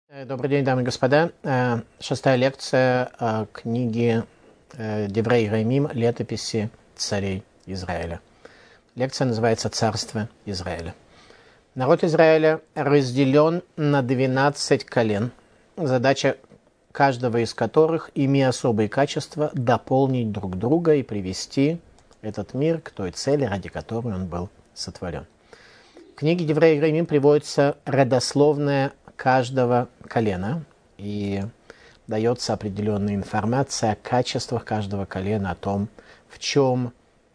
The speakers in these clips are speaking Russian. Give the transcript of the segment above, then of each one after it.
Добрый день, дамы и господа. Шестая лекция книги Деврей Рамим «Летописи царей Израиля». Лекция называется «Царство Израиля». Народ Израиля разделен на 12 колен, задача каждого из которых, имея особые качества, дополнить друг друга и привести этот мир к той цели, ради которой он был сотворен. В книге Деврей Рамим приводится родословная каждого колена и дается определенная информация о качествах каждого колена, о том, в чем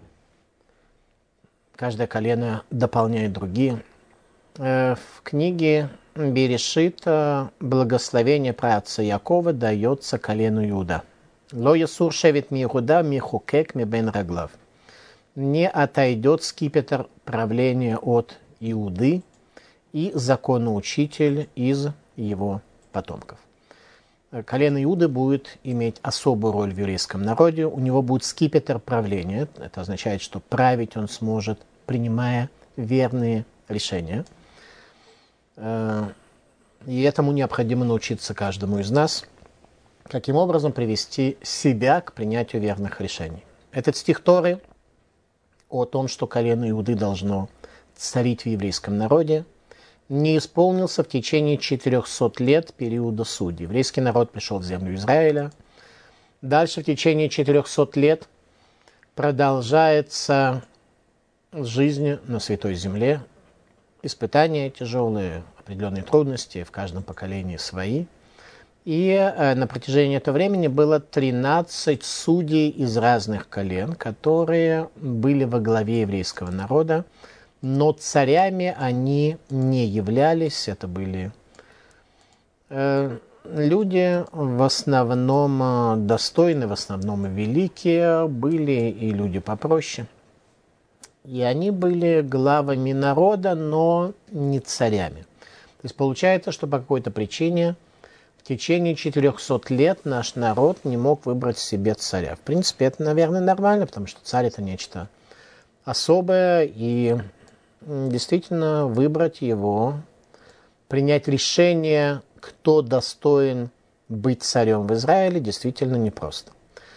каждое колено дополняет другие. В книге Берешит благословение праотца Якова дается колену Иуда. «Ло ясур шевет ми Иуда ми хукек ми бен раглав». Не отойдет скипетр правления от Иуды и законоучитель из его потомков. Колено Иуды будет иметь особую роль в еврейском народе. У него будет скипетр правления. Это означает, что править он сможет, принимая верные решения. И этому необходимо научиться каждому из нас. Каким образом привести себя к принятию верных решений. Этот стих Торы о том, что колено Иуды должно царить в еврейском народе, не исполнился в течение 400 лет периода судей. Еврейский народ пришел в землю Израиля. Дальше в течение 400 лет продолжается жизнь на Святой Земле. Испытания тяжелые, определенные трудности, в каждом поколении свои. И на протяжении этого времени было 13 судей из разных колен, которые были во главе еврейского народа. Но царями они не являлись, это были люди в основном достойные, в основном великие, были и люди попроще. И они были главами народа, но не царями. То есть получается, что по какой-то причине в течение 400 лет наш народ не мог выбрать себе царя. В принципе, это, наверное, нормально, потому что царь – это нечто особое, и действительно выбрать его, принять решение, кто достоин быть царем в Израиле, действительно непросто.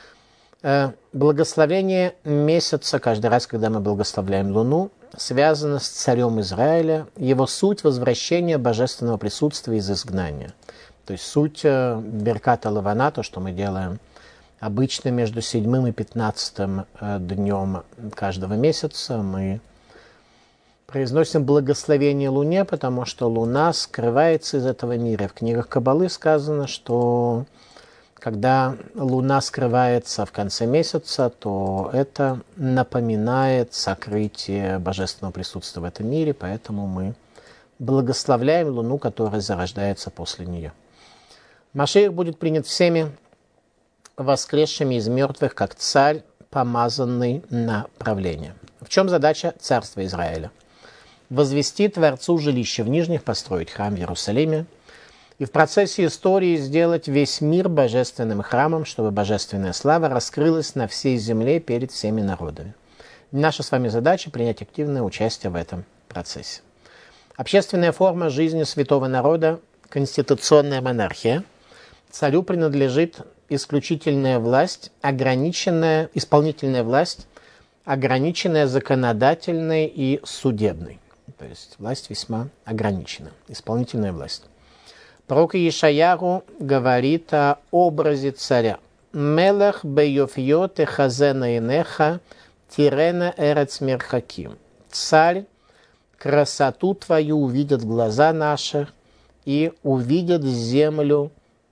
Благословение месяца, каждый раз, когда мы благословляем Луну, связано с царем Израиля, его суть – возвращение божественного присутствия из изгнания. То есть суть Берката Лавана, то, что мы делаем обычно между 7 и 15 днем каждого месяца, мы произносим благословение Луне, потому что Луна скрывается из этого мира. В книгах Каббалы сказано, что когда Луна скрывается в конце месяца, то это напоминает сокрытие божественного присутствия в этом мире, поэтому мы благословляем Луну, которая зарождается после нее. Машиах будет принят всеми воскресшими из мертвых, как царь, помазанный на правление. В чем задача царства Израиля? Возвести Творцу жилище в Нижних, построить храм в Иерусалиме и в процессе истории сделать весь мир божественным храмом, чтобы божественная слава раскрылась на всей земле перед всеми народами. Наша с вами задача – принять активное участие в этом процессе. Общественная форма жизни святого народа – конституционная монархия. Царю принадлежит исключительная власть, ограниченная, исполнительная власть, ограниченная законодательной и судебной. То есть власть весьма ограничена, исполнительная власть. Пророк Иешаяху говорит о образе царя. «Мелех бейофьо техазена инеха тирена эрец мерхаким». Царь, красоту твою увидят глаза наши и увидят землю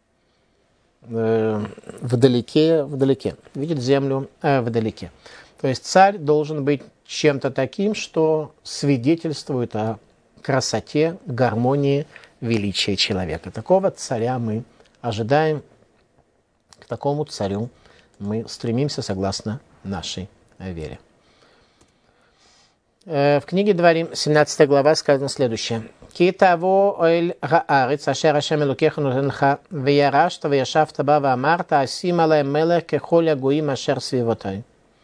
вдалеке. Видят землю вдалеке. То есть царь должен быть чем-то таким, что свидетельствует о красоте, гармонии, величии человека. Такого царя мы ожидаем, к такому царю мы стремимся согласно нашей вере. В книге Дворим, 17 глава, сказано следующее. «Ки таво эль хаарец, ашер Ашем элокеха нотен ха, веярашта, веяшавта ба, ваамарта, асим алаем мелех, кехоль агуим, ашер свивотай».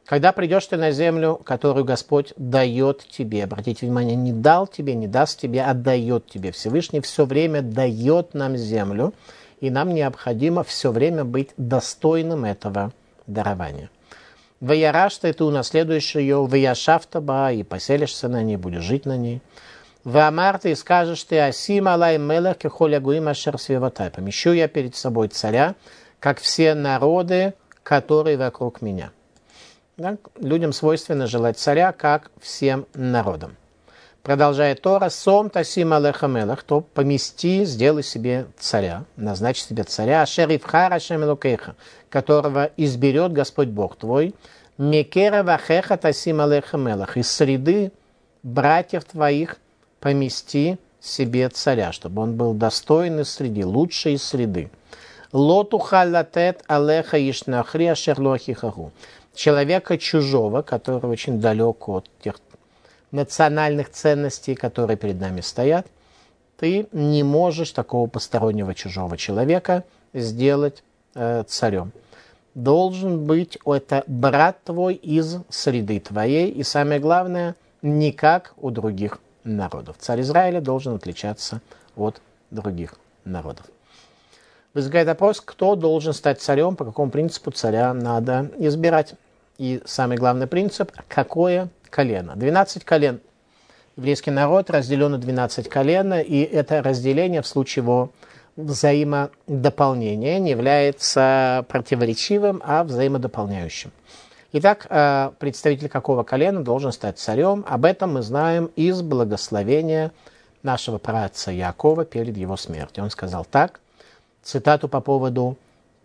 Когда придешь ты на землю, которую Господь дает тебе, обратите внимание, не дал тебе, не даст тебе, а дает тебе. Всевышний все время дает нам землю, и нам необходимо все время быть достойным этого дарования. Ваяраш ты унаследуешь ее, ваяшафтаба, и поселишься на ней, будешь жить на ней. Ваамар ты и скажешь ты, асим алай мелех кехоля гуим ашер свеватай. Помещу я перед собой царя, как все народы, которые вокруг меня. Да? Людям свойственно желать царя, как всем народам. Продолжает Тора, сом тасим алеха мелех, то помести, сделай себе царя, назначь себе царя, ашер ивхар ашем элокейха, которого изберет Господь Бог твой, мекера вахеха тасим алеха мелех, из среды братьев твоих помести себе царя, чтобы он был достойный среди, лучший из среды. Лоту халатет алеха ишнахри ашер лохихаху. Человека чужого, который очень далек от тех национальных ценностей, которые перед нами стоят, ты не можешь такого постороннего чужого человека сделать царем. Должен быть это брат твой из среды твоей, и самое главное, не как у других народов. Царь Израиля должен отличаться от других народов. Возникает вопрос, кто должен стать царем, по какому принципу царя надо избирать. И самый главный принцип, какое колено. 12 колен. Еврейский народ разделен на 12 колен, и это разделение в случае его взаимодополнения не является противоречивым, а взаимодополняющим. Итак, представитель какого колена должен стать царем, об этом мы знаем из благословения нашего праотца Яакова перед его смертью. Он сказал так, цитату по поводу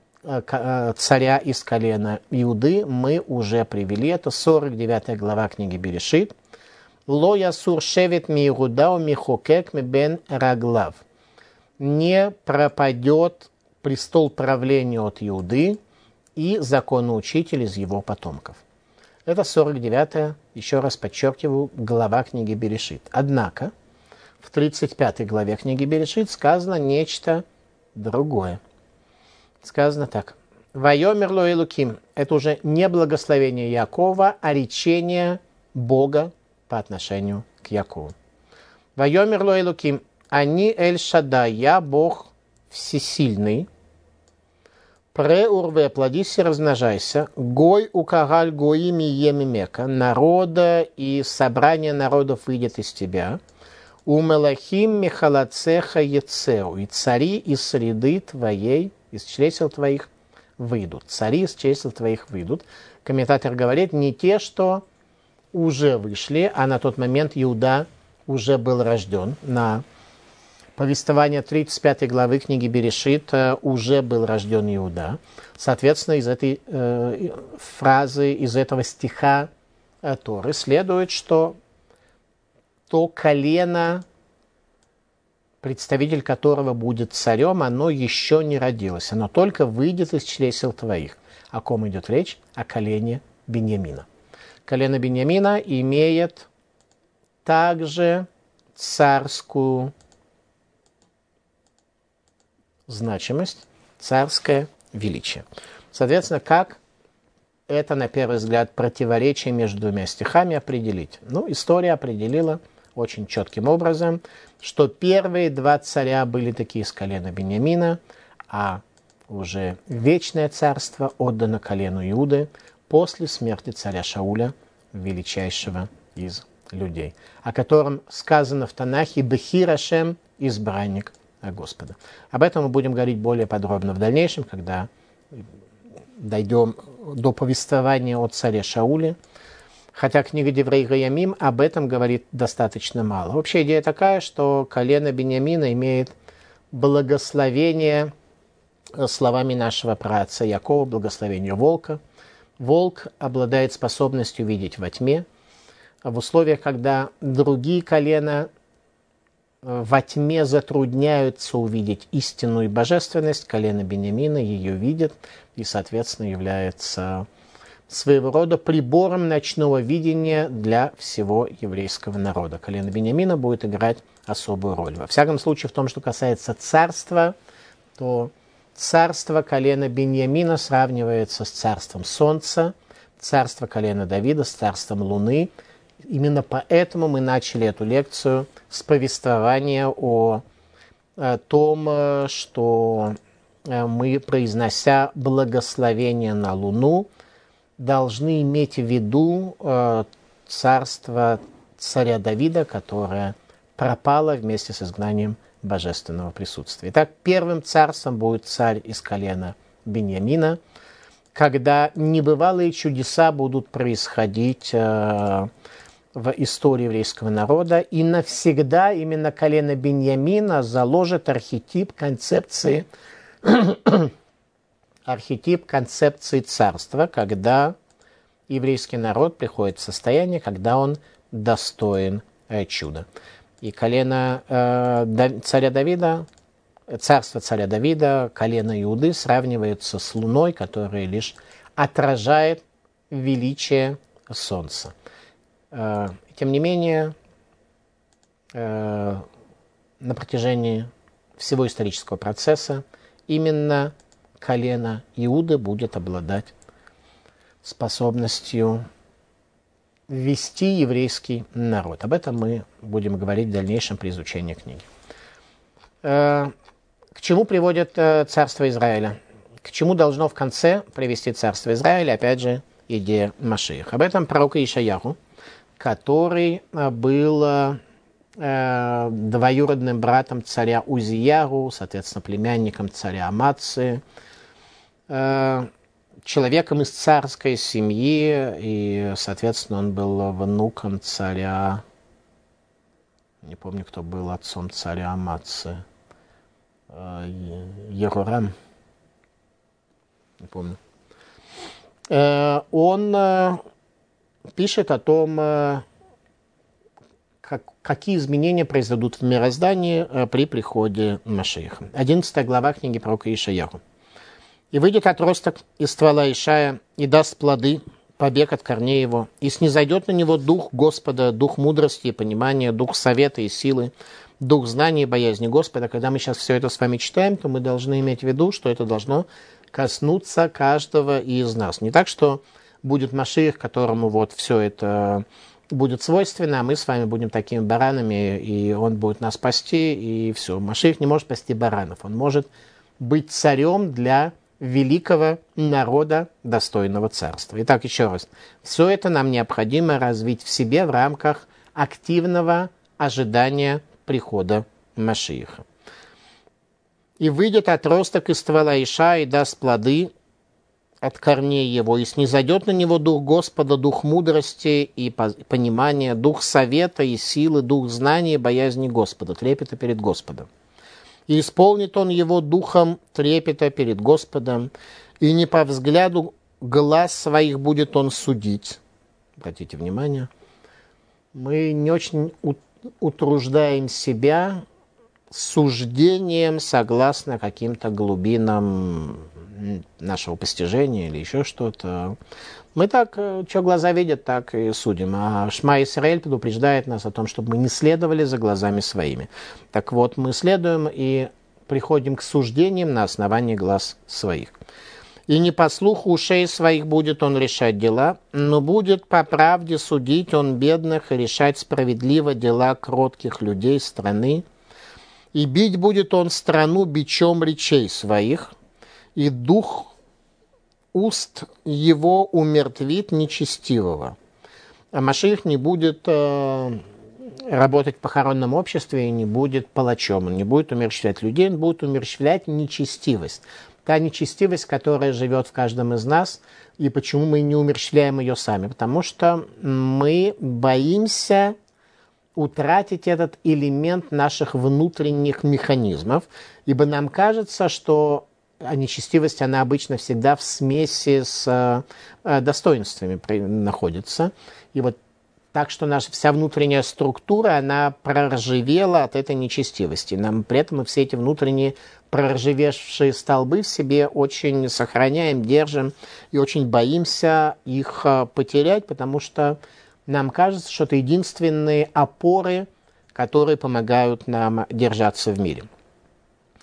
царя из колена Иуды мы уже привели. Это 49 глава книги Берешит. Ло ясур шевет ми Иуда ми хокек ми бен раглав. Не пропадет престол правления от Иуды и законоучитель из его потомков. Это 49-я, еще раз подчеркиваю, глава книги Берешит. Однако в 35 главе книги Берешит сказано нечто другое. Сказано так. «Вайомер ло Элуким» – это уже не благословение Яакова, а речение Бога по отношению к Яакову. «Вайомер ло Элуким» – «Ани эль шадай» – «Я Бог всесильный». «Преурве» – «Плодись и размножайся». «Гой укагаль гоими емимека» – «Народа и собрание народов выйдет из тебя». «Умелахим михалацеха ецеу» – «И цари из среды твоей» из чресел твоих выйдут. Цари из чресел твоих выйдут. Комментатор говорит, не те, что уже вышли, а на тот момент Иуда уже был рожден. На повествование 35 главы книги Берешит уже был рожден Иуда. Соответственно, из этой фразы, из этого стиха Торы следует, что то колено, представитель которого будет царем, оно еще не родилось. Оно только выйдет из чресел твоих. О ком идет речь? О колене Биньямина. Колено Биньямина имеет также царскую значимость, царское величие. Соответственно, как это, на первый взгляд, противоречие между двумя стихами определить? Ну, история определила очень четким образом, что первые два царя были такие из колена Биньямина, а уже вечное царство отдано колену Иуды после смерти царя Шауля, величайшего из людей, о котором сказано в Танахе «Бехир Ашем» – избранник Господа. Об этом мы будем говорить более подробно в дальнейшем, когда дойдем до повествования о царе Шауле. Хотя книга Деврей Гаямим об этом говорит достаточно мало. Вообще идея такая, что колено Биньямина имеет благословение словами нашего праотца Яакова, благословение волка. Волк обладает способностью видеть во тьме. В условиях, когда другие колена во тьме затрудняются увидеть истину и божественность, колено Биньямина ее видит и, соответственно, является своего рода прибором ночного видения для всего еврейского народа. Колено Биньямина будет играть особую роль. Во всяком случае, в том, что касается царства, то царство колена Биньямина сравнивается с царством солнца, царство колена Давида с царством Луны. Именно поэтому мы начали эту лекцию с повествования о том, что мы, произнося благословение на Луну, должны иметь в виду царство царя Давида, которое пропало вместе с изгнанием божественного присутствия. Итак, первым царством будет царь из колена Биньямина, когда небывалые чудеса будут происходить в истории еврейского народа, и навсегда именно колено Биньямина заложит архетип концепции царства, когда еврейский народ приходит в состояние, когда он достоин чуда. И колено царя Давида, царство царя Давида, колено Иуды сравнивается с луной, которая лишь отражает величие солнца. Тем не менее, на протяжении всего исторического процесса именно колено Иуды будет обладать способностью вести еврейский народ. Об этом мы будем говорить в дальнейшем при изучении книги. К чему приводит царство Израиля? К чему должно в конце привести царство Израиля? Опять же, идея Машиаха. Об этом пророк Ишаяху, который был двоюродным братом царя Узияру, соответственно, племянником царя Амации, человеком из царской семьи, и, соответственно, он был внуком царя, не помню, кто был отцом царя Амации, Ерорам, не помню. Он пишет о том, какие изменения произойдут в мироздании при приходе Машиаха. 11 глава книги пророка Ишаяху. «И выйдет отросток из ствола Ишая, и даст плоды, побег от корней его, и снизойдет на него дух Господа, дух мудрости и понимания, дух совета и силы, дух знания и боязни Господа». Когда мы сейчас все это с вами читаем, то мы должны иметь в виду, что это должно коснуться каждого из нас. Не так, что будет Машиах, которому вот все это будет свойственно, а мы с вами будем такими баранами, и он будет нас пасти, и все. Машиах не может пасти баранов, он может быть царем для великого народа, достойного царства. Итак, еще раз. Все это нам необходимо развить в себе в рамках активного ожидания прихода Машиаха. «И выйдет отросток из ствола Иша, и даст плоды от корней его, и снизойдет на него дух Господа, дух мудрости и понимания, дух совета и силы, дух знания и боязни Господа, трепета перед Господом. И исполнит он его духом трепета перед Господом, и не по взгляду глаз своих будет он судить». Обратите внимание, мы не очень утруждаем себя суждением согласно каким-то глубинам нашего постижения или еще что-то. Мы так, что глаза видят, так и судим. А Шма Исраэль предупреждает нас о том, чтобы мы не следовали за глазами своими. Так вот, мы следуем и приходим к суждениям на основании глаз своих. «И не по слуху ушей своих будет он решать дела, но будет по правде судить он бедных и решать справедливо дела кротких людей страны. И бить будет он страну бичом речей своих, и дух уст его умертвит нечестивого». А Машиах не будет работать в похоронном обществе и не будет палачом, он не будет умерщвлять людей, он будет умерщвлять нечестивость. Та нечестивость, которая живет в каждом из нас, и почему мы не умерщвляем ее сами? Потому что мы боимся утратить этот элемент наших внутренних механизмов, ибо нам кажется, что нечестивость, она обычно всегда в смеси с достоинствами находится. И вот так что наша вся внутренняя структура, она проржавела от этой нечестивости. Нам при этом мы все эти внутренние проржавевшие столбы в себе очень сохраняем, держим и очень боимся их потерять, потому что нам кажется, что это единственные опоры, которые помогают нам держаться в мире.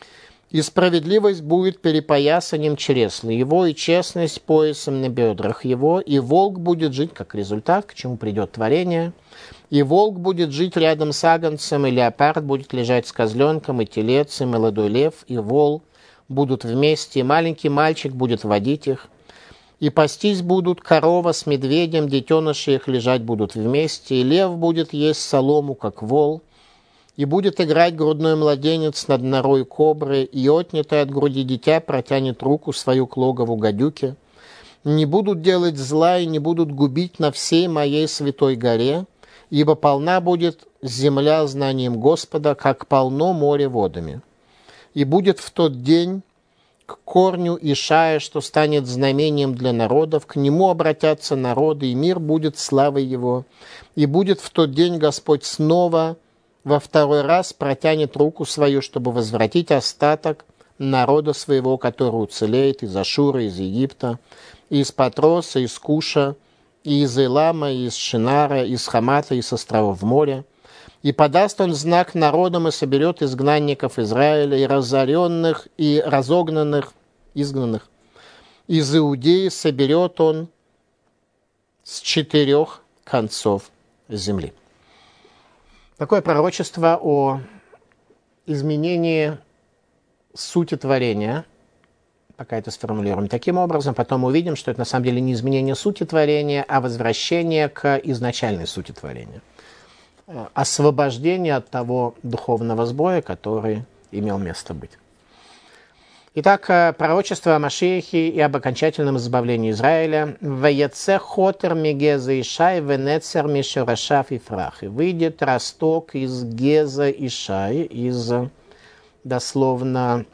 И справедливость будет перепоясанием чресла его, и честность поясом на бедрах его, и волк будет жить, как результат, к чему придет творение, и волк будет жить рядом с агнцем, и леопард будет лежать с козленком, и телец, и молодой лев, и вол будут вместе, и маленький мальчик будет водить их, и пастись будут корова с медведем, детеныши их лежать будут вместе, и лев будет есть солому, как вол, и будет играть грудной младенец над норой кобры, и отнятое от груди дитя протянет руку свою к логову гадюки. Не будут делать зла и не будут губить на всей моей святой горе, ибо полна будет земля знанием Господа, как полно море водами. И будет в тот день к корню Ишая, что станет знамением для народов, к нему обратятся народы, и мир будет славой его. И будет в тот день Господь снова во второй раз протянет руку свою, чтобы возвратить остаток народа своего, который уцелеет из Ашура, из Египта, из Патроса, из Куша, и из Илама, и из Шинара, из Хамата, и с островов моря. И подаст он знак народам, и соберет изгнанников Израиля, и разоренных, и разогнанных, изгнанных. Из Иудеи соберет он с 4 концов земли. Такое пророчество о изменении сути творения. Пока это сформулируем таким образом, потом увидим, что это на самом деле не изменение сути творения, а возвращение к изначальной сути творения. Освобождение от того духовного сбоя, который имел место быть. Итак, пророчество о Машиахе и об окончательном избавлении Израиля. «Ваяце хотер мегеза Ишай, венецер мишерашав Ифрах». И выйдет росток из Геза Ишай, из, дословно,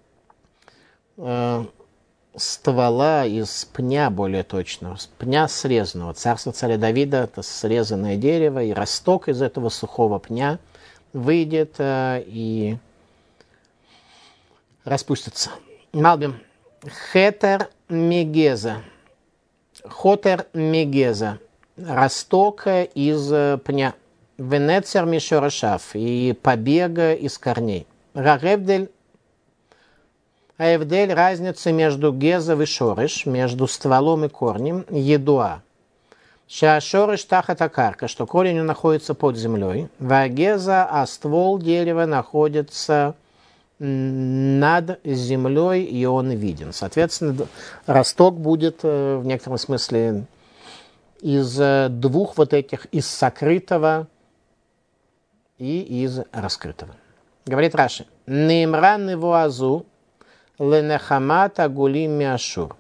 ствола, из пня, более точно, с пня срезанного. Царство царя Давида – это срезанное дерево, и росток из этого сухого пня выйдет и распустится. Малбим. Хетер мегеза. Хотер мегеза. Росток из пня. Венецер мишорашав. И побега из корней. Рагевдель. Аевдель, разница между геза и шорыш, между стволом и корнем, едуа. Шашорыш тахатакарка, что корень находится под землей. Вагеза, а ствол дерева находится над землей, и он виден. Соответственно, росток будет в некотором смысле из двух вот этих, из сокрытого и из раскрытого. Говорит Раши. Неймран вуазу ленехамат агулим миашур.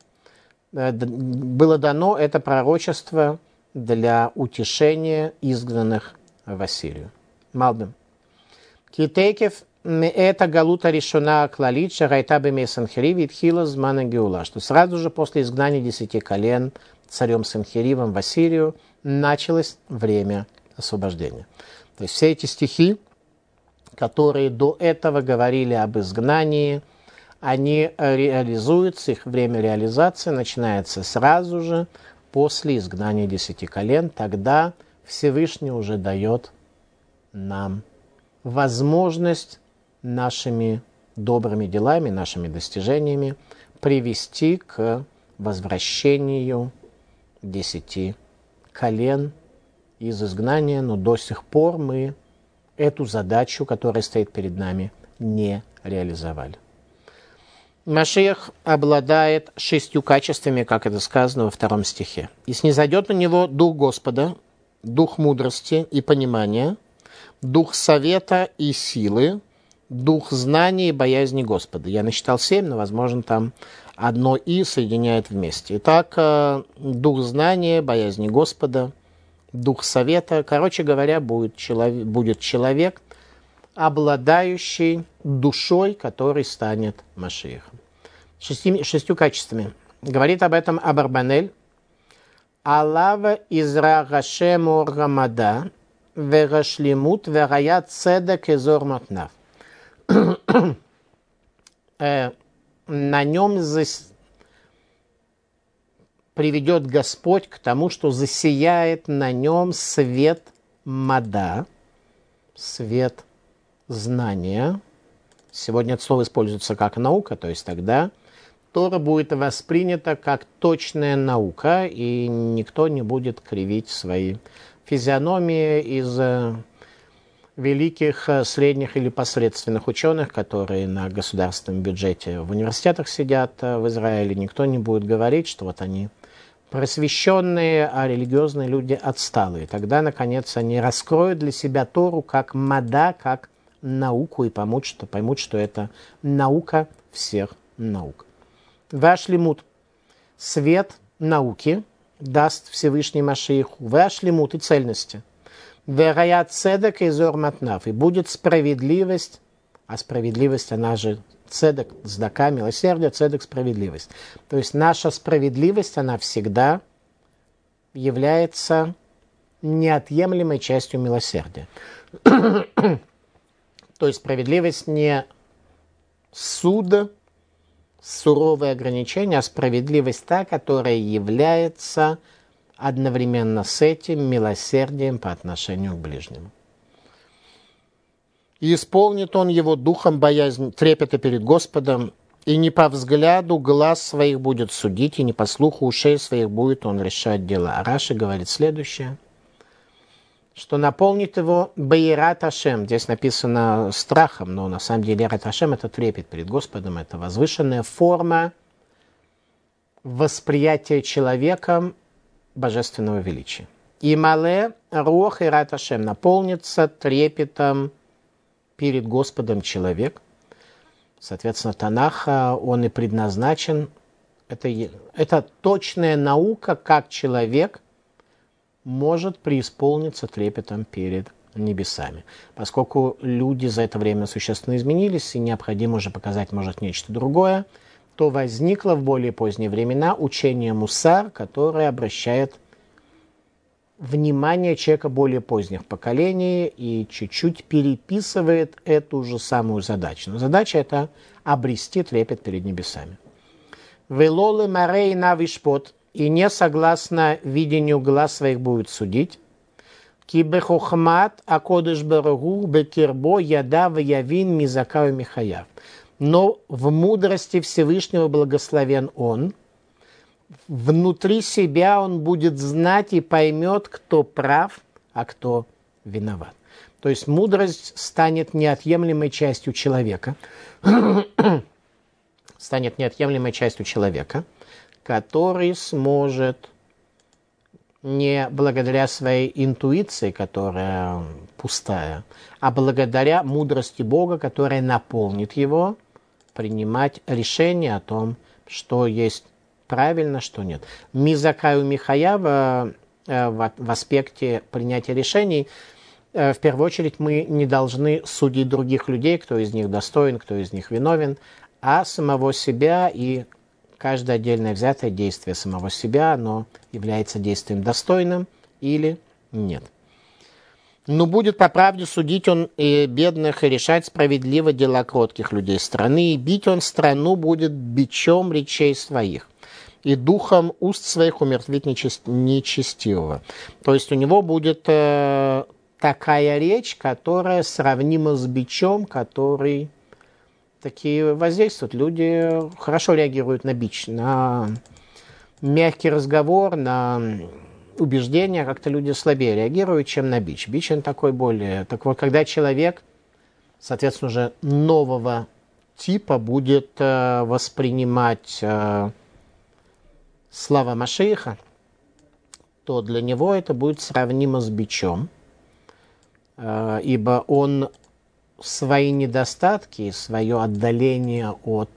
Было дано это пророчество для утешения изгнанных в Ассирию. Малбим. Китейкев это галута решена клалит шарайта бемей Санхериви тхила змана геула, что сразу же после изгнания 10 колен царем Санхеривом в Ассирию началось время освобождения. То есть все эти стихи, которые до этого говорили об изгнании, они реализуются, их время реализации начинается сразу же после изгнания 10 колен. Тогда Всевышний уже дает нам возможность нашими добрыми делами, нашими достижениями привести к возвращению 10 колен из изгнания, но до сих пор мы эту задачу, которая стоит перед нами, не реализовали. Машиах обладает 6 качествами, как это сказано во 2 стихе. «И снизойдет на него дух Господа, дух мудрости и понимания, дух совета и силы, дух знания и боязни Господа». Я насчитал 7, но, возможно, там одно «и» соединяет вместе. Итак, дух знания, боязни Господа, дух совета. Короче говоря, будет человек, обладающий душой, который станет Машиахом. 6 качествами. Говорит об этом Абарбанель. Алава изра гашему рамада верашлимут вераят цедек изор матнав. На нем приведет Господь к тому, что засияет на нем свет мада, свет знания, Сегодня это слово используется как наука, то есть тогда Тора будет воспринята как точная наука, и никто не будет кривить свои физиономии из великих, средних или посредственных ученых, которые на государственном бюджете в университетах сидят в Израиле. Никто не будет говорить, что вот они просвещенные, а религиозные люди отсталые. Тогда, наконец, они раскроют для себя Тору как мада, как науку, и поймут, что это наука всех наук. Ваш лимут, свет науки даст Всевышний Машииху, ваш лимут и цельности. Вероят цедек и зор матнав, и будет справедливость, а справедливость, она же цедек, цдака, милосердие, цедек, справедливость. То есть наша справедливость, она всегда является неотъемлемой частью милосердия. То есть справедливость не суд, суровые ограничения, а справедливость та, которая является одновременно с этим милосердием по отношению к ближнему. И исполнит он его духом боязнь, трепета перед Господом, и не по взгляду глаз своих будет судить, и не по слуху ушей своих будет он решать дела. А Раши говорит следующее, что наполнит его бейрат Ашем. Здесь написано страхом, но на самом деле бейрат Ашем — это трепет перед Господом, это возвышенная форма восприятия человеком божественного величия. И мале рох и рат Ашем, наполнится трепетом перед Господом человек. Соответственно, Танах, он и предназначен. Это точная наука, как человек может преисполниться трепетом перед небесами. Поскольку люди за это время существенно изменились, и необходимо уже показать, может, нечто другое, то возникло в более поздние времена учение Мусар, которое обращает внимание человека более поздних поколений и чуть-чуть переписывает эту же самую задачу. Но задача — это обрести трепет перед небесами. «Велолы марей на вишпот», и не согласно видению глаз своих будет судить. «Ки бехохмат акодыш барагу бекирбо яда ваявин мизакау михаяв». Но в мудрости Всевышнего благословен он. Внутри себя он будет знать и поймет, кто прав, а кто виноват. То есть мудрость станет неотъемлемой частью человека. Станет неотъемлемой частью человека, который сможет не благодаря своей интуиции, которая пустая, а благодаря мудрости Бога, которая наполнит его, принимать решение о том, что есть правильно, что нет. Мизакаю Михая в аспекте принятия решений, в первую очередь мы не должны судить других людей, кто из них достоин, кто из них виновен, а самого себя, и каждое отдельное взятое действие самого себя, оно является действием достойным или нет. Но будет по правде судить он и бедных, и решать справедливо дела кротких людей страны, и бить он страну будет бичом речей своих, и духом уст своих умертвить нечестивого. То есть у него будет такая речь, которая сравнима с бичом, который такие воздействуют. Люди хорошо реагируют на бич, на мягкий разговор, на убеждения, как-то люди слабее реагируют, чем на бич. Бич он такой более... Так вот, когда человек, соответственно, уже нового типа будет воспринимать слова Машииха, то для него это будет сравнимо с бичом, ибо он свои недостатки, свое отдаление от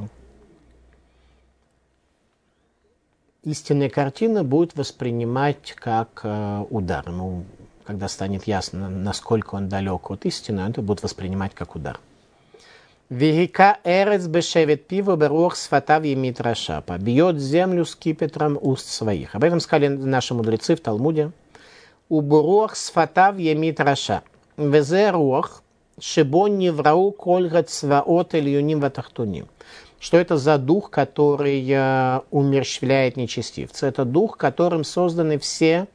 истинной картины будет воспринимать как удар. Ну, когда станет ясно, насколько он далек от истины, он это будет воспринимать как удар. «Вегика эрец бешевет пиво берух сфатав емит раша», побьет землю скипетром уст своих. Об этом сказали наши мудрецы в Талмуде. «Убурух сфатав емит раша, везе рух шибон неврау кольга цваот ильюним ватахтуним». Что это за дух, который умерщвляет нечестивца? Это дух, которым созданы все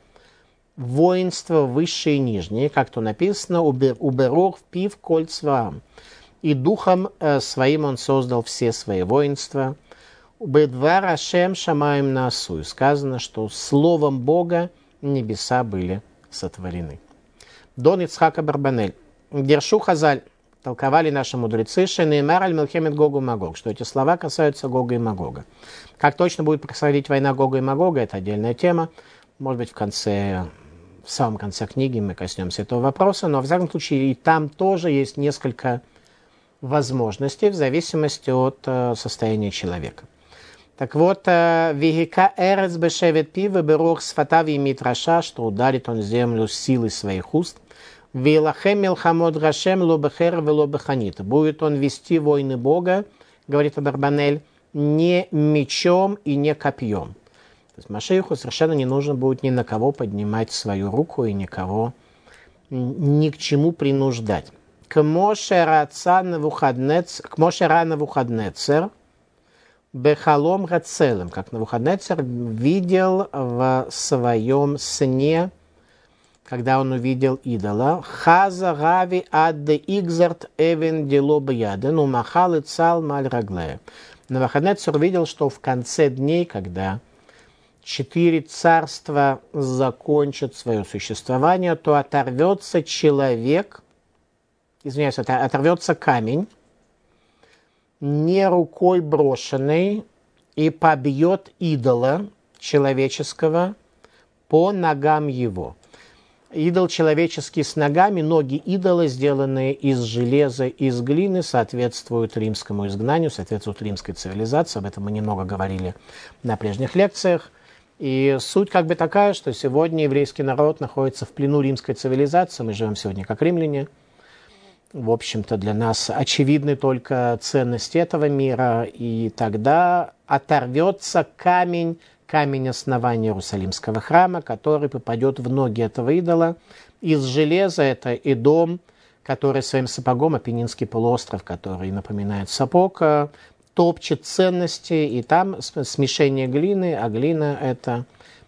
воинства высшие и нижние, как то написано, уберох пив коль цваам. и духом своим он создал все свои воинства. Бедвар Ашем Шамаем Наасуй. Сказано, что словом Бога небеса были сотворены. Дон Ицхак Абарбанель. Дершу Хазаль. Толковали наши мудрецы, Шенеймар аль-Милхемет Гогу и Магог, что эти слова касаются Гога и Магога. Как точно будет происходить война Гога и Магога, это отдельная тема. Может быть, в самом конце книги мы коснемся этого вопроса, но в всяком случае и там тоже есть несколько возможностей в зависимости от состояния человека. Так вот, «Вегика эрец бешевет пи веберух сфатав имит раша», что ударит он землю с силой своих уст, «Вилахем милхамод рашем лобехер велобеханит». Будет он вести войны Бога, говорит Абарбанель, не мечом и не копьем. То есть Машиаху совершенно не нужно будет ни на кого поднимать свою руку и никого ни к чему принуждать. Кмоше ра Навуходнецер бехалом гацелем, как Навуходнецер видел в своем сне, когда он увидел идола, «Хаза гави адде игзарт эвен дело бьяден, умахал и цал маль раглея». Навуходнецер видел, что в конце дней, когда 4 царства закончат свое существование, то оторвется оторвется камень, не рукой брошенный, и побьет идола человеческого по ногам его. Идол человеческий с ногами, ноги идола, сделанные из железа, из глины, соответствуют римскому изгнанию, соответствуют римской цивилизации. Об этом мы немного говорили на прежних лекциях. И суть как бы такая, что сегодня еврейский народ находится в плену римской цивилизации. Мы живем сегодня как римляне. В общем-то, для нас очевидны только ценности этого мира. И тогда оторвется камень основания Иерусалимского храма, который попадет в ноги этого идола. Из железа это Эдом, который своим сапогом, Апеннинский полуостров, который напоминает сапог, топчет ценности, и там смешение глины, а глина это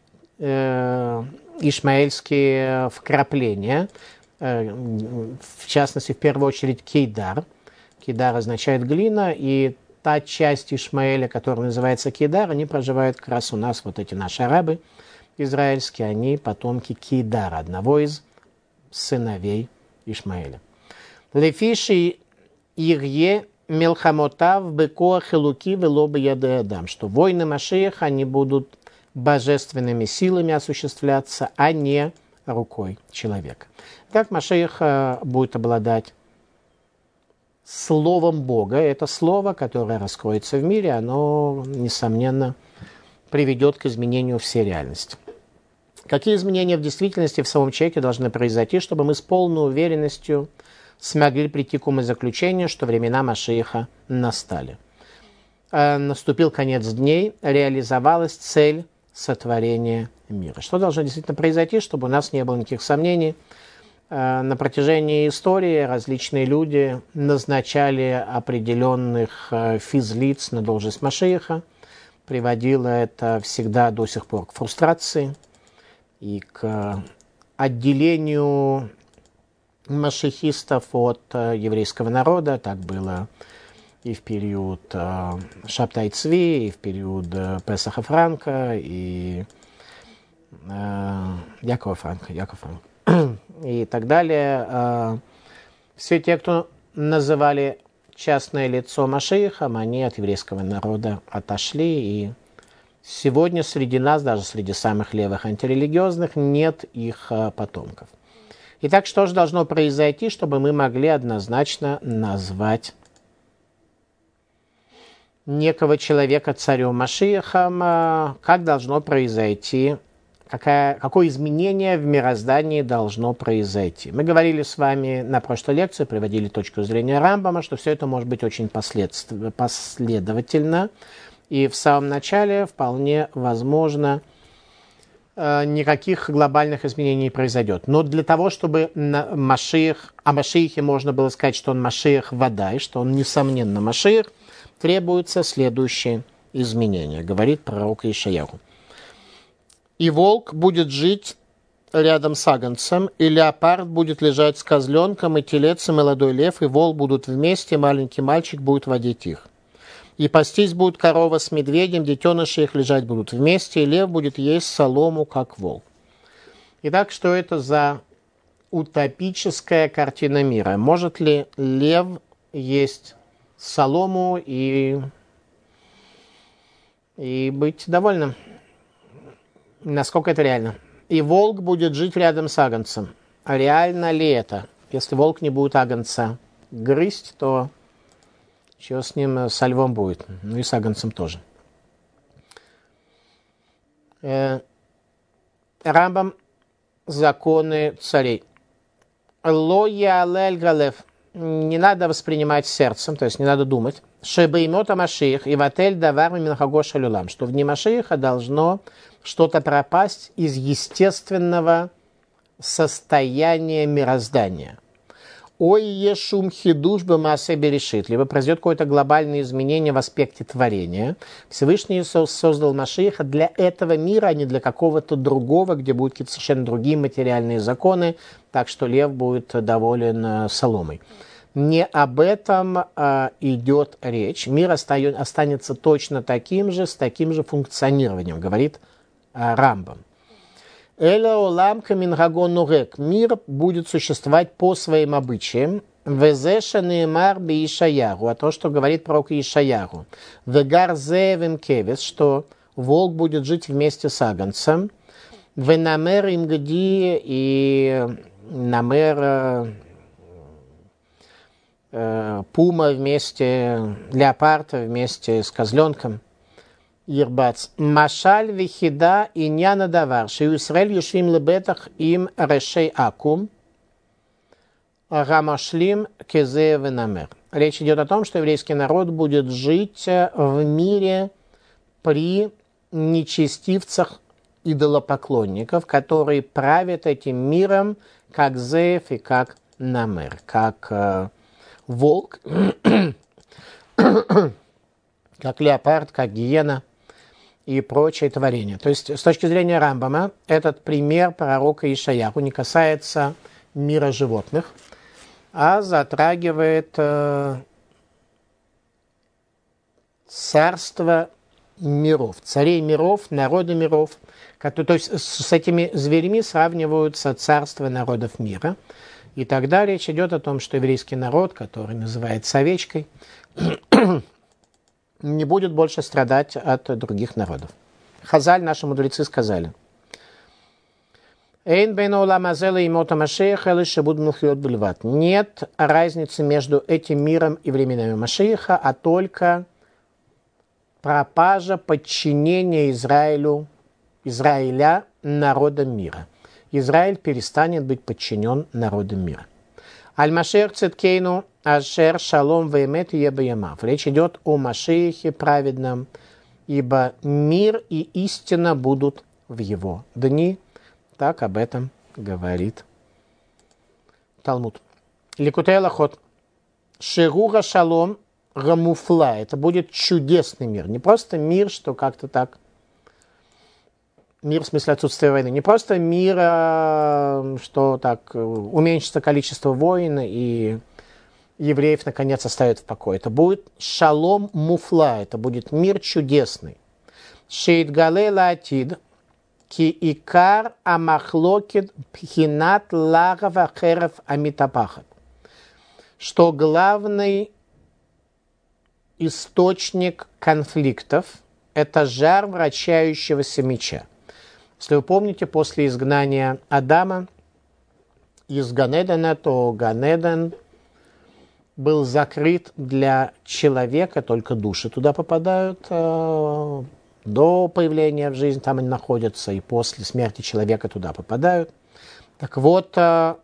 ишмаэльские вкрапления, в частности, в первую очередь, кейдар. Кейдар означает глина, и та часть Ишмаэля, которая называется Кейдар, они проживают как раз у нас, вот эти наши арабы израильские, они потомки Кейдара, одного из сыновей Ишмаэля. Лефиши ирье мелхамотав беко хилуки велоба ядеадам, что войны Машиаха, они будут божественными силами осуществляться, а не рукой человека. Так Машиах будет обладать словом Бога. Это слово, которое раскроется в мире, оно, несомненно, приведет к изменению всей реальности. Какие изменения в действительности в самом человеке должны произойти, чтобы мы с полной уверенностью смогли прийти к умозаключению, что времена Машиаха настали? Наступил конец дней, реализовалась цель сотворения мира. Что должно действительно произойти, чтобы у нас не было никаких сомнений? На протяжении истории различные люди назначали определенных физлиц на должность Машиаха. Приводило это всегда до сих пор к фрустрации и к отделению машихистов от еврейского народа. Так было и в период Шабтай Цви, и в период Песаха Франка, и Якова Франка. И так далее. Все те, кто называли частное лицо Машиахом, они от еврейского народа отошли. И сегодня среди нас, даже среди самых левых антирелигиозных, нет их потомков. Итак, что же должно произойти, чтобы мы могли однозначно назвать некого человека царем Машиахом? Как должно произойти? Какое изменение в мироздании должно произойти? Мы говорили с вами на прошлой лекции, приводили точку зрения Рамбама, что все это может быть очень последовательно. И в самом начале вполне возможно никаких глобальных изменений не произойдет. Но для того, чтобы о Машиахе можно было сказать, что он Машиах Вадай, что он несомненно Машиах, требуется следующее изменение, говорит пророк Ишаяху. «И волк будет жить рядом с агнцем, и леопард будет лежать с козленком, и телец, и молодой лев, и вол будут вместе, и маленький мальчик будет водить их. И пастись будет корова с медведем, детеныши их лежать будут вместе, и лев будет есть солому, как вол. Итак, что это за утопическая картина мира? Может ли лев есть солому и быть довольным? Насколько это реально? И волк будет жить рядом с агнцем. А реально ли это? Если волк не будет агнца грызть, то что с ним, со львом будет? Ну и с агнцем тоже. Рамбам. Законы царей. Ло ялель галев. Не надо воспринимать сердцем, то есть не надо думать. Шебеймота Машиих и ватель давар минхагоша люлам. Что в дни Машииха должно что-то пропасть из естественного состояния мироздания. Ой, ешум хидуш бамаасе берешит. Либо произойдет какое-то глобальное изменение в аспекте творения. Всевышний Иисус создал Машииха для этого мира, а не для какого-то другого, где будут какие-то совершенно другие материальные законы, так что лев будет доволен соломой. Не об этом идет речь. Мир останется точно таким же, с таким же функционированием, говорит Рамбам. Эля олам камингагон нурек. Мир будет существовать по своим обычаям. Везеша неймар би Ишаяру. А то, что говорит пророк Ишаяру. Вегар зевем кевес, что волк будет жить вместе с агнцем. Венамер им гди и намер пума вместе, леопарда вместе с козленком. Ирбац. Машаль вихида и няна давар. Ши Исраэль юшвим лебетах им решей акум. Рамашлим кезе венамер. Речь идет о том, что еврейский народ будет жить в мире при нечестивцах идолопоклонников, которые правят этим миром как Зев и как Намер, как волк, как леопард, как гиена и прочие творения. То есть, с точки зрения Рамбама, этот пример пророка Ишаяху не касается мира животных, а затрагивает царство миров, царей миров, народа миров. То есть, с этими зверями сравниваются царства народов мира. И тогда речь идет о том, что еврейский народ, который называется овечкой, не будет больше страдать от других народов. Хазаль, наши мудрецы, сказали: нет разницы между этим миром и временами Машииха, а только пропажа подчинения Израиля народам мира. Израиль перестанет быть подчинен народам мира. Аль-Машех циткейну ашер шалом веймет ебаямав. Речь идет о Машиихе праведном, ибо мир и истина будут в его дни. Так об этом говорит Талмуд. Ликутей лахот. Шеруга шалом гамуфла. Это будет чудесный мир. Не просто мир, что как-то так. Мир в смысле отсутствия войны. Не просто мир, что так уменьшится количество войн и евреев наконец оставят в покое. Это будет шалом муфла. Это будет мир чудесный. Шейт галела атид. Ки икар амахлокит пхинат лагава херев амитапахат. Что главный источник конфликтов – это жар вращающегося меча. Если вы помните, после изгнания Адама из Ганедена, то Ганеден был закрыт для человека, только души туда попадают. До появления в жизнь там они находятся, и после смерти человека туда попадают. Так вот,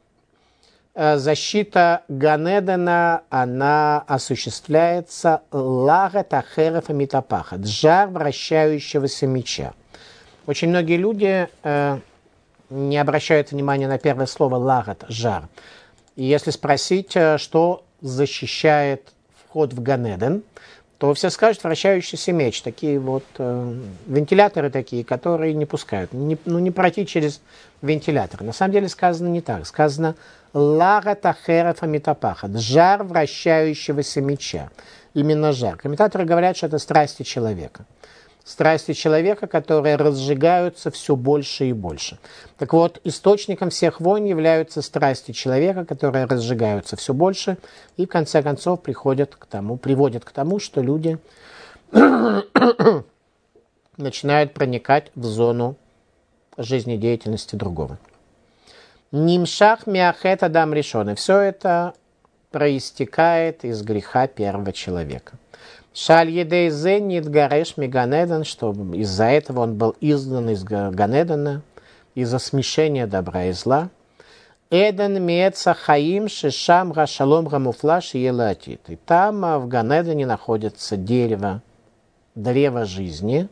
защита Ганедена, она осуществляется лагат ахерев амитапахат, жар вращающегося меча. Очень многие люди не обращают внимания на первое слово лагат, жар. И если спросить, что защищает вход в Ганеден, то все скажут вращающийся меч, такие вот вентиляторы такие, которые не пускают. Не пройти через вентилятор. На самом деле сказано не так. Сказано «лара тахера фамитапахат» – жар вращающегося меча. Именно жар. Комментаторы говорят, что это страсти человека. Страсти человека, которые разжигаются все больше и больше. Так вот, источником всех войн являются страсти человека, которые разжигаются все больше и в конце концов приводят к тому, что люди начинают проникать в зону жизнедеятельности другого. Нимшах миахет адам решен. И все это проистекает из греха первого человека. Шаль едей зе нит гареш ми Ганеден, что из-за этого он был изгнан из Ганедена, из-за смешения добра и зла. Эден меца хаим шишам рашалом рамуфлаш елатит. И там в Ганедене находится древо жизни,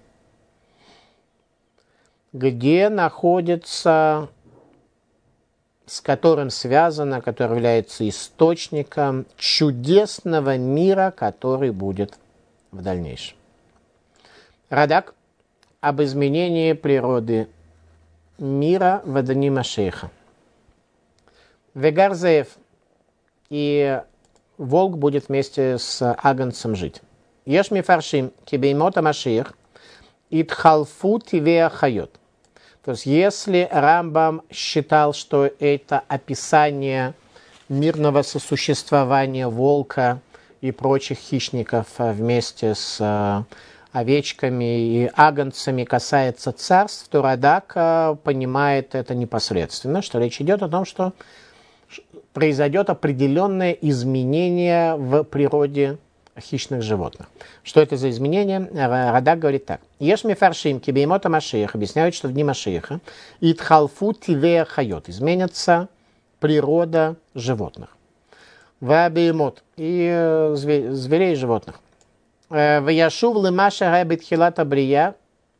где находится, с которым связано, который является источником чудесного мира, который будет в дальнейшем. Радак об изменении природы мира в дни Машиаха. Вегарзеев, и волк будет вместе с агнцем жить. Еш мифаршим кибеймота Машиах итхалфу тивеа хайот. То есть, если Рамбам считал, что это описание мирного сосуществования волка и прочих хищников вместе с овечками и агнцами касается царств, то Радак понимает это непосредственно, что речь идет о том, что произойдет определенное изменение в природе хищных животных. Что это за изменения? Радак говорит так. Еш мифаршим кибеймота Машиах, объясняют, что в дни Машиаха итхалфу тивеа хайот, изменится природа животных. Вабеймот, и зверей и животных. Ваяшув лемаша габитхилата брия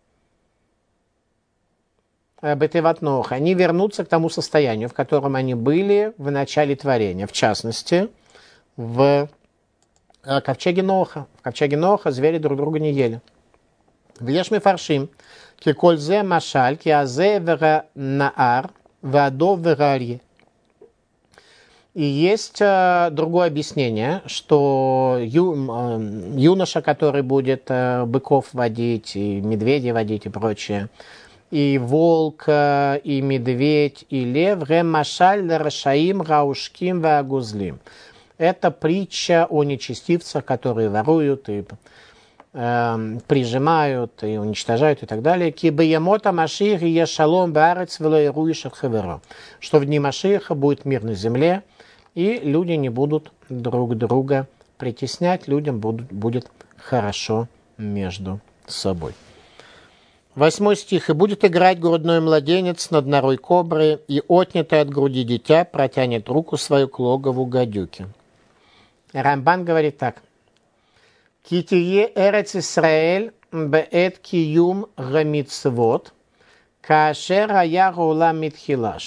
бетеватноха. Они вернутся к тому состоянию, в котором они были в начале творения. В частности, в ковчеге Ноха. В ковчеге Ноха звери друг друга не ели. Вьеш мифаршим кикользе машаль киазе вера наар вадо верарье. И есть другое объяснение, что юноша, который будет быков водить, и медведей водить и прочее, и волк, и медведь, и лев, ре машаль рашаим раушким вагузлим. Это притча о нечестивцах, которые воруют и прижимают и уничтожают и так далее. Кибеемота Машиах и ешалом баарец велоируишах хаверо. Что в дни Машиаха будет мир на земле, и люди не будут друг друга притеснять, людям будет хорошо между собой. 8 стих. «И будет играть грудной младенец над норой кобры, и отнятый от груди дитя протянет руку свою к логову гадюки». Рамбан говорит так. «Китие эрец Исраэль беэт киюм гамицвот, каашер ая гулам митхила»,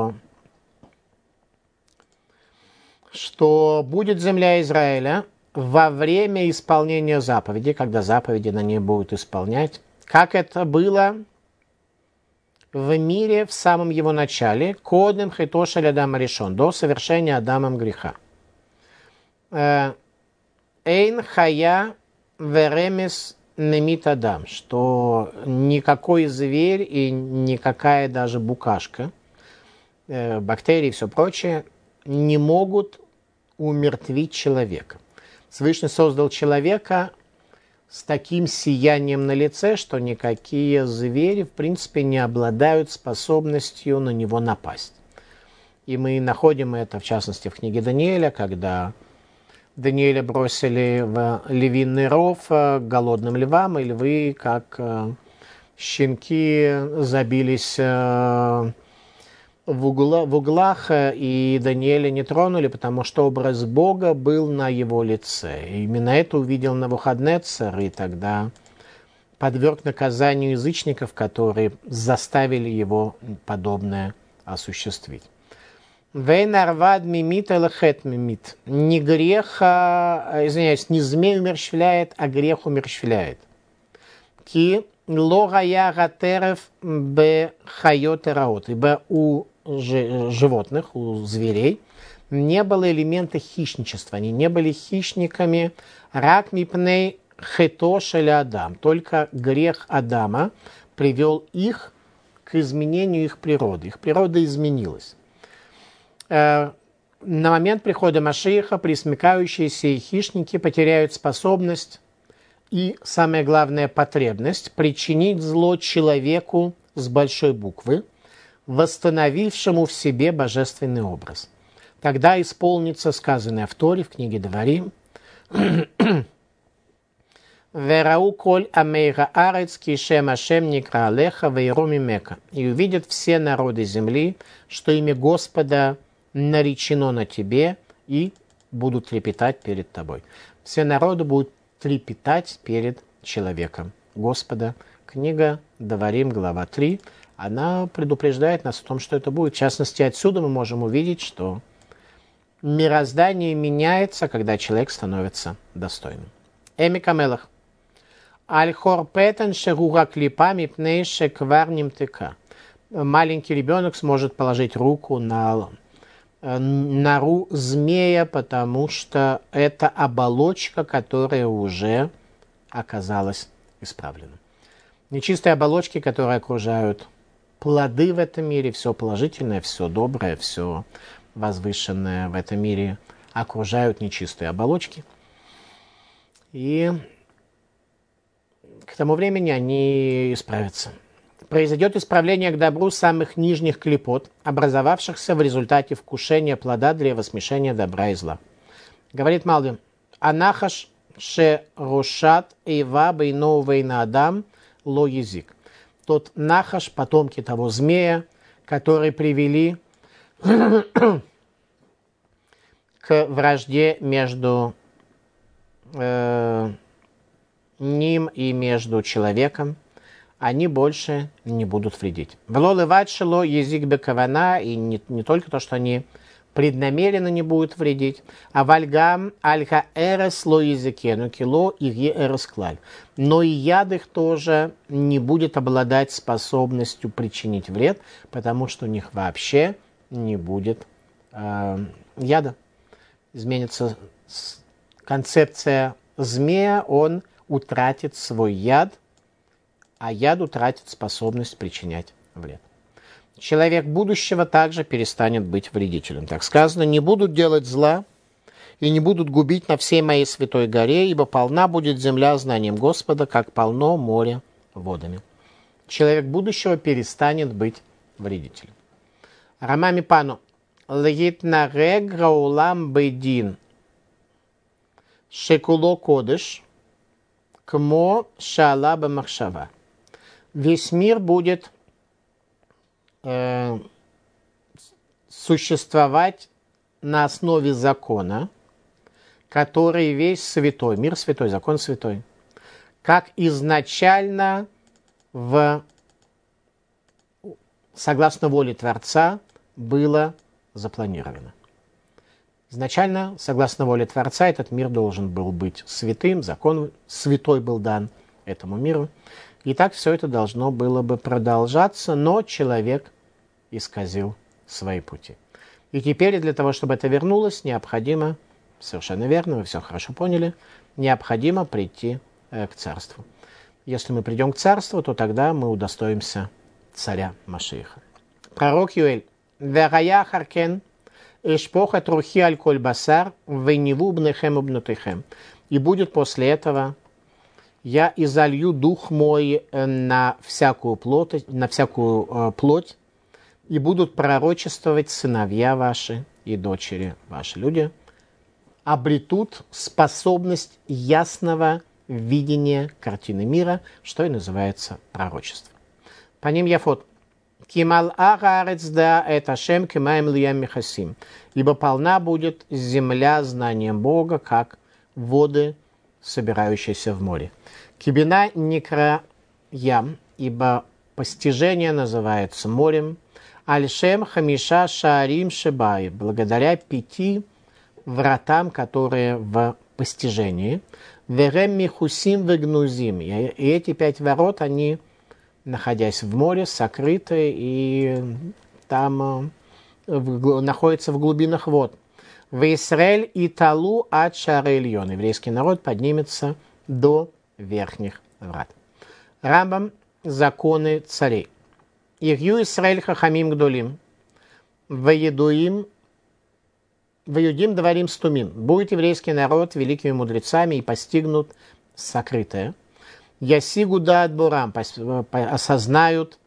что будет земля Израиля во время исполнения заповедей, когда заповеди на ней будут исполнять, как это было в мире в самом его начале, кодем хитошель Адама решен, до совершения Адамом греха. Эйн хая веремес немит Адам, что никакой зверь и никакая даже букашка, бактерии и все прочее не могут умертвить человека. Всевышний создал человека с таким сиянием на лице, что никакие звери, в принципе, не обладают способностью на него напасть. И мы находим это, в частности, в книге Даниэля, когда Даниэля бросили в львиный ров голодным львам, и львы, как щенки, забились в углах, и Даниэля не тронули, потому что образ Бога был на его лице. И именно это увидел Навуходоносор, и тогда подверг наказанию язычников, которые заставили его подобное осуществить. Вейнарвад мимит элэхэт мимит. Не грех, не змей умерщвляет, а грех умерщвляет. Ки логая гатерев б хайот раот. Ибо у животных, у зверей, не было элемента хищничества. Они не были хищниками. Рак мипней хето шель Адам. Только грех Адама привел их к изменению их природы. Их природа изменилась. На момент прихода Машиаха пресмыкающиеся и хищники потеряют способность и, самое главное, потребность причинить зло человеку с большой буквы, восстановившему в себе божественный образ. Тогда исполнится сказанное в Торе, в книге Деварим: «Верау коль амейра арец кишем ашем никра алеха вейру мимека». И увидят все народы земли, что имя Господа наречено на тебе, и будут трепетать перед тобой. Все народы будут трепетать перед человеком Господа. Книга Деварим, глава 3, она предупреждает нас о том, что это будет. В частности, отсюда мы можем увидеть, что мироздание меняется, когда человек становится достойным. Эми Камелах. Аль-Хорпетен шегуга клипами пнейше кварним тыка. Маленький ребенок сможет положить руку на нору змея, потому что это оболочка, которая уже оказалась исправлена. Нечистые оболочки, которые окружают плоды в этом мире, все положительное, все доброе, все возвышенное в этом мире окружают нечистые оболочки. И к тому времени они исправятся. Произойдет исправление к добру самых нижних клипот, образовавшихся в результате вкушения плода древа смешения добра и зла. Говорит Малбим: «Анахаш ше рошат эйва бейно вейна адам ло язик». Тот нахаш, потомки того змея, которые привели к вражде между ним и между человеком, они больше не будут вредить. Влолыватшило язык бекавана, и не только то, что они преднамеренно не будут вредить, а вальгам альха эрес ло языке, кило и эрес клаль. Но и яд их тоже не будет обладать способностью причинить вред, потому что у них вообще не будет яда. Изменится концепция змея, он утратит свой яд, а яд утратит способность причинять вред. Человек будущего также перестанет быть вредителем. Так сказано: «Не будут делать зла и не будут губить на всей моей святой горе, ибо полна будет земля знанием Господа, как полно море водами». Человек будущего перестанет быть вредителем. Рамами пану лгитнарег раулам бейдин шекуло кодыш кмо шаалаба махшава. Весь мир будет существовать на основе закона, который весь святой, мир святой, закон святой, как изначально согласно воле Творца было запланировано. Изначально, согласно воле Творца, этот мир должен был быть святым, закон святой был дан этому миру. И так все это должно было бы продолжаться, но человек исказил свои пути. И теперь для того, чтобы это вернулось, необходимо, совершенно верно, вы все хорошо поняли, необходимо прийти к царству. Если мы придем к царству, то тогда мы удостоимся царя Машиаха. Пророк Юэль: «Верая харкен эшпоха трухи аль коль басар вейниву бнехем убнутехем». И будет после этого: «Я изолью дух мой на всякую плоть, и будут пророчествовать сыновья ваши и дочери ваши». Люди обретут способность ясного видения картины мира, что и называется пророчество. По ним яфот. «Кимал агарец да это шем кимаем лиям михасим». Ибо полна будет земля знанием Бога, как воды, собирающиеся в море. Кибина некра ям, ибо постижение называется морем, Аль-Шем Хамиша Шаарим Шибай, благодаря 5 вратам, которые в постижении. Верем Михусим Вегнузим. И эти 5 ворот, они, находясь в море, сокрыты и там находятся в глубинах вод. В Исраэль и Талу ад Шаарельон. Еврейский народ поднимется до верхних врат. Рамбам. Законы царей. Ирью Исраэль хахамим гдолим. Ваедуим дварим стумим. Будет еврейский народ великими мудрецами и постигнут сокрытое. Ясигу даат борам. Осознают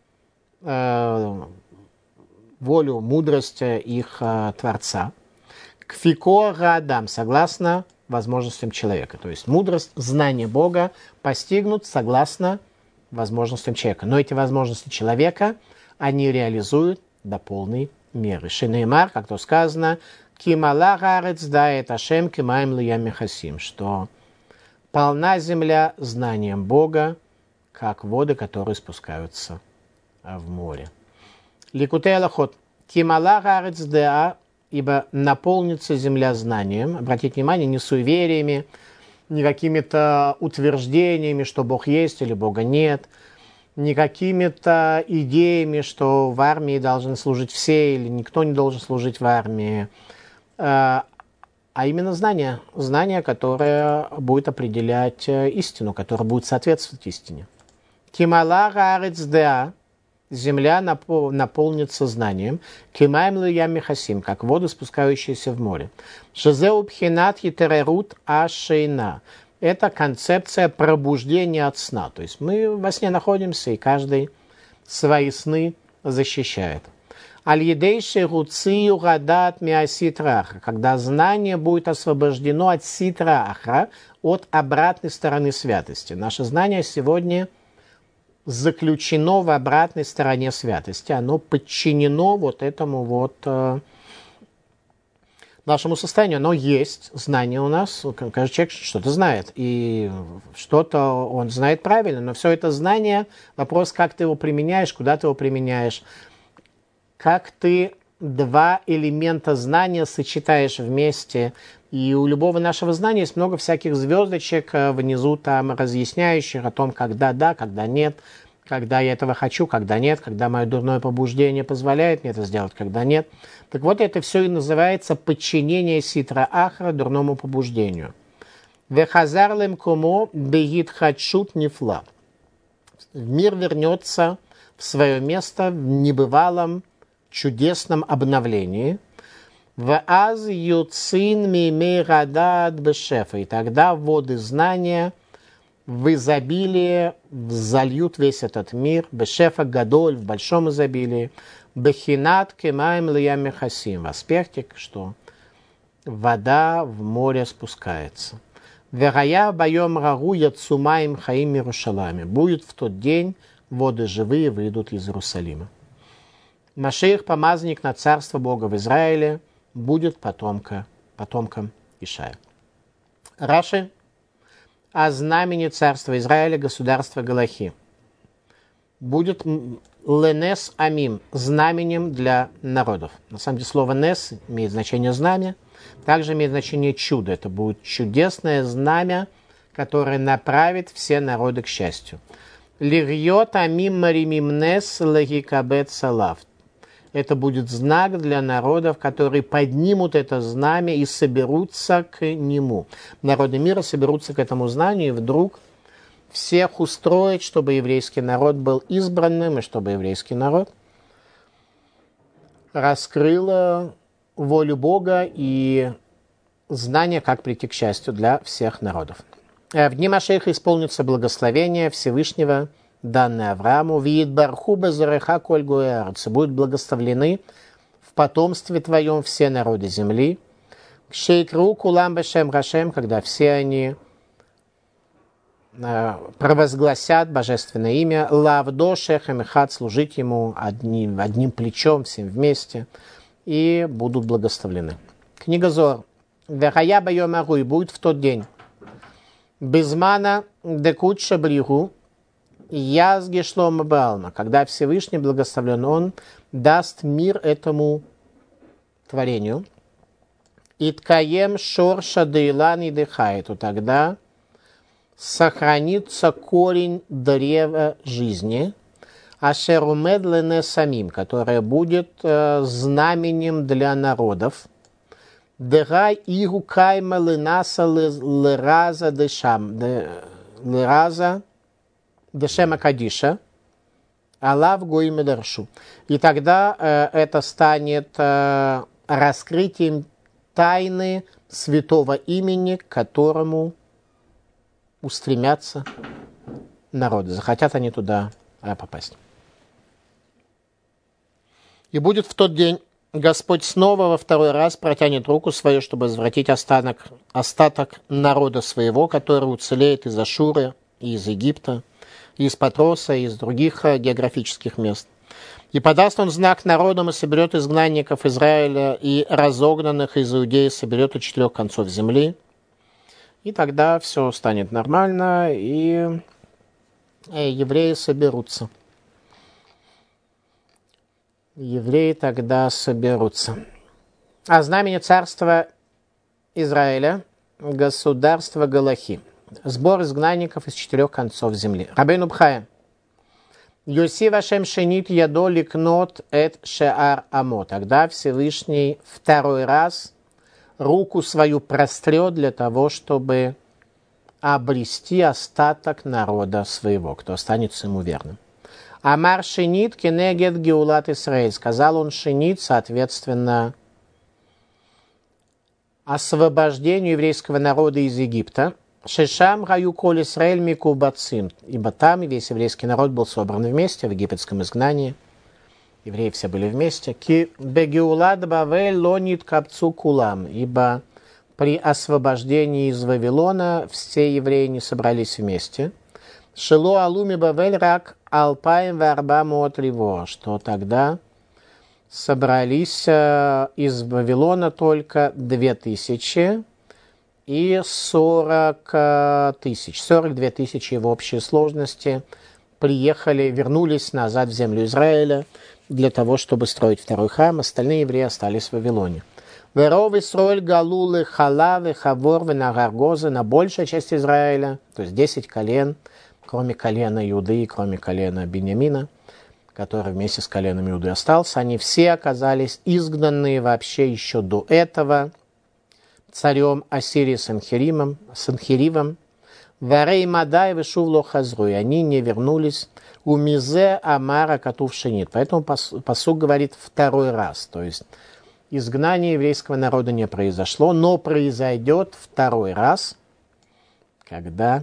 волю, мудрость их Творца. Кфико радам. Согласно возможностям человека. То есть мудрость, знание Бога постигнут согласно возможностям человека. Но эти возможности человека, они реализуют до полной меры. Шинеймар, как то сказано, кимала гарец дает ашем кимаем лиям хасим, что полна земля знанием Бога, как воды, которые спускаются в море. Ликутей алахот. Кимала гарец да, ибо наполнится земля знанием. Обратите внимание, не суевериями, не какими-то утверждениями, что Бог есть или Бога нет, не какими-то идеями, что в армии должны служить все или никто не должен служить в армии, а именно знание, которое будет определять истину, которое будет соответствовать истине. Кимала гарец деа, земля наполнится знанием, кимаем лиям михасим, как воды, спускающиеся в море. Шезеу пхинат етерерут ашейна. Это концепция пробуждения от сна. То есть мы во сне находимся, и каждый свои сны защищает. Аль-едейши руцию гадат миаситраха, когда знание будет освобождено от ситраха, от обратной стороны святости. Наше знание сегодня заключено в обратной стороне святости. Оно подчинено вот этому вот нашему состоянию. Оно есть, знание у нас. Каждый человек что-то знает. И что-то он знает правильно. Но все это знание, вопрос, как ты его применяешь, куда ты его применяешь. Как ты 2 элемента знания сочетаешь вместе. И у любого нашего знания есть много всяких звездочек внизу, там разъясняющих о том, когда да, когда нет, когда я этого хочу, когда нет, когда мое дурное побуждение позволяет мне это сделать, когда нет. Так вот, это все и называется подчинение ситра ахра дурному побуждению. Вехазар лем комо бегит хачут нефла. Мир вернется в свое место в небывалом чудесном обновлении. Вааз юцин мимей радад бешефа. И тогда воды знания в изобилии зальют весь этот мир. Бешефа гадоль, в большом изобилии. Бехинат кемаем лиям мехасим. В аспекте, что вода в море спускается. Верая боем рагу яцумаем хаим Иерушалами. Будет в тот день воды живые выйдут из Иерусалима. Машиах, помазанник на царство Бога в Израиле, будет потомком Ишая. Раши о знамени царства Израиля, государства Галахи. Будет ленес амим, знаменем для народов. На самом деле слово нес имеет значение знамя, также имеет значение чудо. Это будет чудесное знамя, которое направит все народы к счастью. Лирьот амим маримим нес лагикабет салав. Это будет знак для народов, которые поднимут это знамя и соберутся к нему. Народы мира соберутся к этому знанию, и вдруг всех устроить, чтобы еврейский народ был избранным, и чтобы еврейский народ раскрыл волю Бога и знание, как прийти к счастью для всех народов. В дни Машиаха исполнится благословение Всевышнего, данное Аврааму, «Виит барху безареха коль гуэрц», будут благословлены в потомстве твоем все народы земли. «Кшейкру кулам бешем рашем», когда все они провозгласят божественное имя, «Лавдо шехем эхад», служить ему одним плечом, всем вместе, и будут благословлены. Книга Зоар. «Вехая байом агу», и будет в тот день. «Безмана декут шабригу», Язги Шлома Балма, когда Всевышний, благословлен Он, даст мир этому творению. Иткаем Шорша Дейлан и Дехайту, тогда сохранится корень древа жизни, Ашерумедлене самим, которое будет знаменем для народов. Дегай игу кайма ленаса лераза дешам, лераза дешема кадиша, алав гоим дершу. И тогда это станет раскрытием тайны святого имени, к которому устремятся народы. Захотят они туда попасть. И будет в тот день Господь снова во второй раз протянет руку свою, чтобы возвратить остаток народа своего, который уцелеет из Ашуры, и из Египта, и из Патроса, и из других географических мест. И подаст он знак народам, и соберет изгнанников Израиля, и разогнанных из Иудеи соберет у 4 концов земли. И тогда все станет нормально, и евреи соберутся. Евреи тогда соберутся. А знамение царства Израиля, государство Галахи. Сбор изгнанников из 4 концов земли. Рабейну Бхая. Йоси вашем шенит ядо ликнот эт шеар амо. Тогда Всевышний второй раз руку свою прострет для того, чтобы обрести остаток народа своего, кто останется ему верным. Амар шенит кенегет геулат Исраэль. Сказал он шенит, соответственно, освобождению еврейского народа из Египта. Шешам гаю коль Исраэль микубацим. Ибо там весь еврейский народ был собран вместе в египетском изгнании. Евреи все были вместе. Ки бегеулат бавель лонит капцу кулам. Ибо при освобождении из Вавилона все евреи не собрались вместе. Шело алуми бавель рак алпаем варба мотриво, что тогда собрались из Вавилона только 2000 и 40 тысяч. 42 тысячи в общей сложности вернулись назад в землю Израиля для того, чтобы строить второй храм. Остальные евреи остались в Вавилоне. Веров Исроэль галулы халавы хаворвы нагаргозы, на большая часть Израиля, то есть 10 колен, кроме колена Иуды и кроме колена Биньямина, который вместе с коленом Иуды остался, они все оказались изгнанные вообще еще до этого царем Ассирии Санхеривом. Варей Мадай вышувло хазру, и они не вернулись у Мизе Амара Катув Шенит. Поэтому пасук говорит второй раз, то есть изгнание еврейского народа не произошло, но произойдет второй раз, когда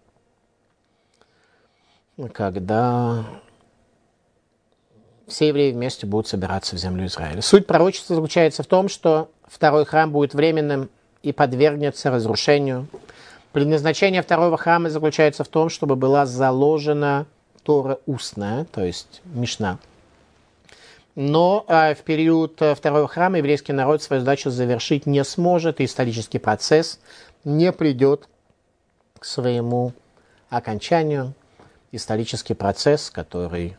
все евреи вместе будут собираться в землю Израиля. Суть пророчества заключается в том, что второй храм будет временным и подвергнется разрушению. Предназначение второго храма заключается в том, чтобы была заложена Тора устная, то есть Мишна. Но в период второго храма еврейский народ свою задачу завершить не сможет, и исторический процесс не придет к своему окончанию. Исторический процесс, который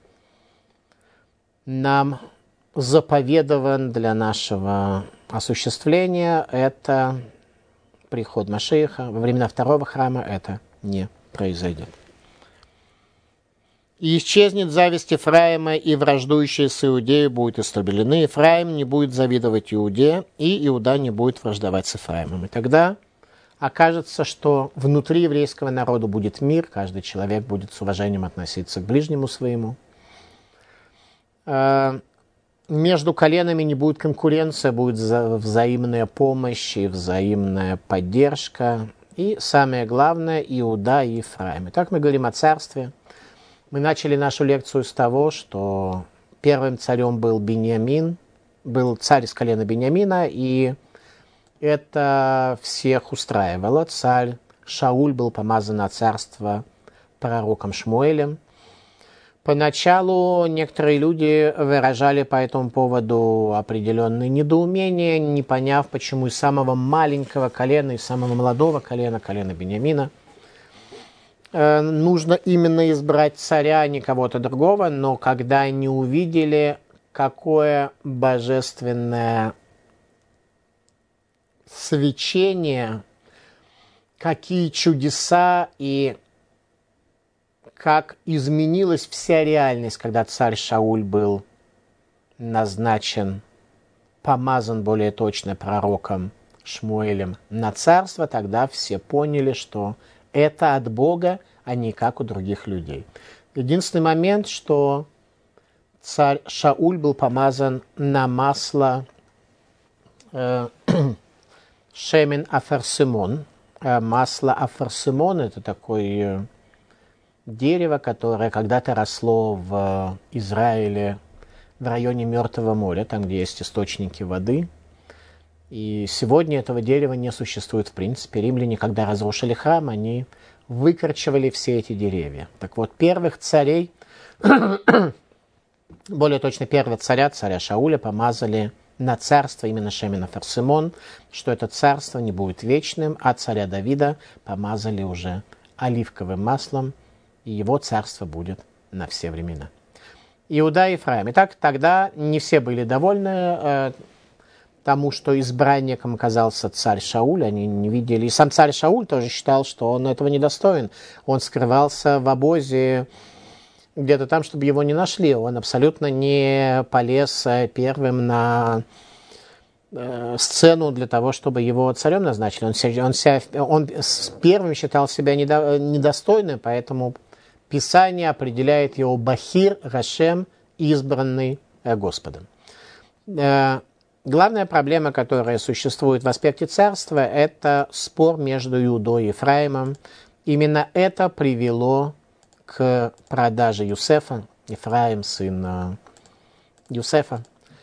нам заповедован для нашего осуществления, это приход Машиаха. Во времена второго храма это не произойдет. И исчезнет зависть Ефраима, и враждующие с Иудеей будут истреблены. Ефраим не будет завидовать Иуде, и Иуда не будет враждовать с Ефраимом. И тогда окажется, что внутри еврейского народа будет мир, каждый человек будет с уважением относиться к ближнему своему. Между коленами не будет конкуренция, будет взаимная помощь и взаимная поддержка. И самое главное, Иуда и Ефраим. Итак, мы говорим о царстве. Мы начали нашу лекцию с того, что первым царем был Биньямин, был царь из колена Биньямина, и это всех устраивало. Царь Шауль был помазан на царство пророком Шмуэлем. Поначалу некоторые люди выражали по этому поводу определенное недоумение, не поняв, почему из самого маленького колена, из самого молодого колена, колена Биньямина, нужно именно избрать царя, а не кого-то другого, но когда они увидели, какое божественное свечение, какие чудеса и как изменилась вся реальность, когда царь Шауль был назначен, помазан более точно пророком Шмуэлем на царство, тогда все поняли, что это от Бога, а не как у других людей. Единственный момент, что царь Шауль был помазан на масло шемен аферсимон. Масло аферсимон – это такое дерево, которое когда-то росло в Израиле в районе Мертвого моря, там, где есть источники воды. И сегодня этого дерева не существует в принципе. Римляне, когда разрушили храм, они выкорчевали все эти деревья. Так вот, первых царей, более точно первого царя Шауля, помазали на царство именно шемен аферсимон, что это царство не будет вечным, а царя Давида помазали уже оливковым маслом, и его царство будет на все времена. Иуда и Ефраим. Итак, тогда не все были довольны тому, что избранником оказался царь Шауль. Они не видели. И сам царь Шауль тоже считал, что он этого недостоин. Он скрывался в обозе где-то там, чтобы его не нашли. Он абсолютно не полез первым на сцену для того, чтобы его царем назначили. Он первым считал себя недостойным, поэтому Писание определяет его Бахир Рашем, избранный Господом. Главная проблема, которая существует в аспекте царства, это спор между Иудой и Ефраимом. Именно это привело к продаже Юсефа, Ефраим, сын Юсефа.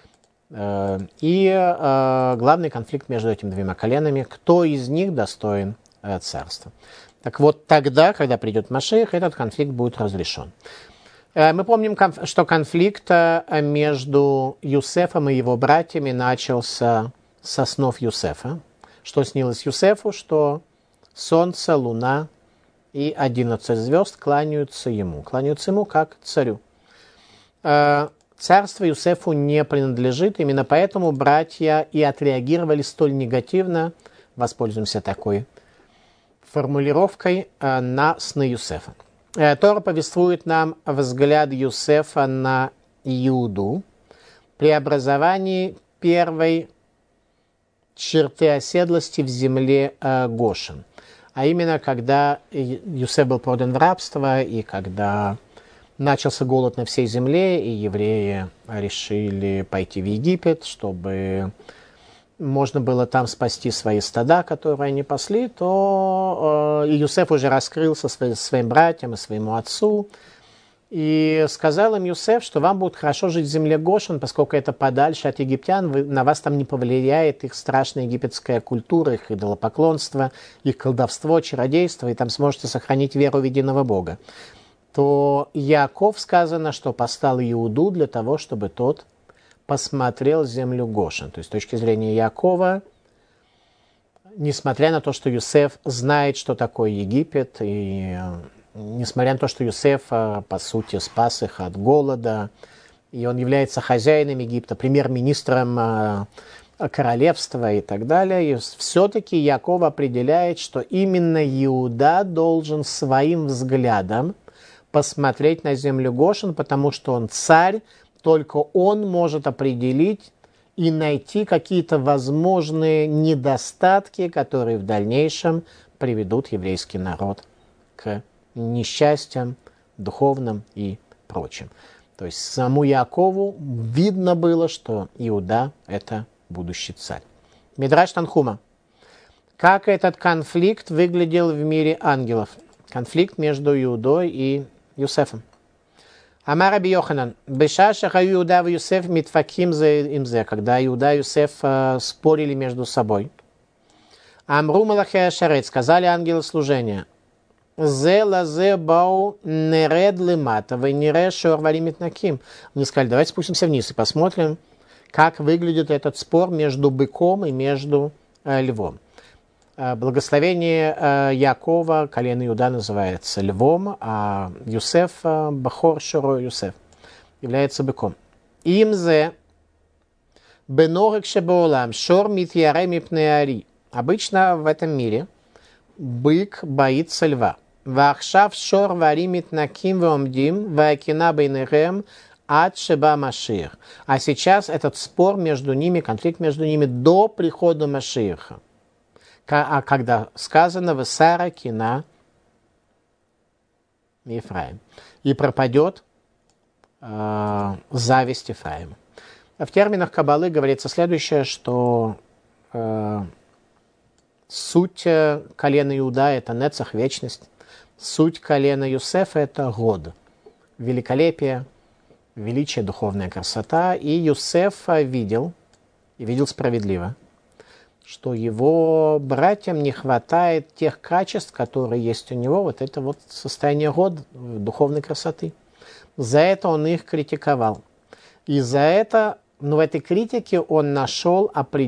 И главный конфликт между этими двумя коленами, кто из них достоин царства. Так вот, тогда, когда придет Машиах, этот конфликт будет разрешен. Мы помним, что конфликт между Юсефом и его братьями начался со снов Юсефа. Что снилось Юсефу? Что солнце, луна и 11 звезд кланяются ему как царю. Царство Юсефу не принадлежит, именно поэтому братья и отреагировали столь негативно, воспользуемся такой формулировкой, на сны Юсефа. Тора повествует нам взгляд Юсефа на Иуду при образовании первой черты оседлости в земле Гошен. А именно, когда Юсеф был продан в рабство, и когда начался голод на всей земле, и евреи решили пойти в Египет, чтобы можно было там спасти свои стада, которые они пасли, то Юсеф уже раскрылся своим братьям и своему отцу. И сказал им Юсеф, что вам будет хорошо жить в земле Гошен, поскольку это подальше от египтян, на вас там не повлияет их страшная египетская культура, их идолопоклонство, их колдовство, чародейство, и там сможете сохранить веру в единого Бога. То Яаков сказано, что послал Иуду для того, чтобы тот посмотрел землю Гошен. То есть с точки зрения Яакова, несмотря на то, что Юсеф знает, что такое Египет, и несмотря на то, что Юсеф, по сути, спас их от голода, и он является хозяином Египта, премьер-министром королевства и так далее, и все-таки Яаков определяет, что именно Иуда должен своим взглядом посмотреть на землю Гошен, потому что он царь, только он может определить и найти какие-то возможные недостатки, которые в дальнейшем приведут еврейский народ к несчастьям духовным и прочим. То есть самому Яакову видно было, что Иуда – это будущий царь. Мидраш Танхума. Как этот конфликт выглядел в мире ангелов? Конфликт между Иудой и Юсефом. Амар Раби Йоханан, бешаша хаю Иуда и Юсеф митфаким зе имзе, когда Иуда и Юсеф спорили между собой. Амру малахи ашарет, сказали ангелы служения, зе лазе бау неред лемата, вы нере шорвали митнаким. Они сказали, давайте спустимся вниз и посмотрим, как выглядит этот спор между быком и между львом. Благословение Якова, колено Иуда, называется львом, а Юсеф, Бахор Шоро Юсеф, является быком. Имзе бенорек шебеолам шор митьяре мипнеари. Обычно в этом мире бык боится льва. Вахшав шор вари митнаким вомдим ваакина бейнерем ад шеба Машиах. А сейчас этот спор между ними, конфликт между ними до прихода Машиаха. А когда сказано «Весара кина Ефраим» и пропадет зависть Ефраима. В терминах Каббалы говорится следующее, что суть колена Иуда – это нецах, вечность, суть колена Юсефа – это год, великолепие, величие, духовная красота. И Юсеф видел, и видел справедливо, что его братьям не хватает тех качеств, которые есть у него, вот это вот состояние духовной красоты. За это он их критиковал. И за это, в этой критике он нашел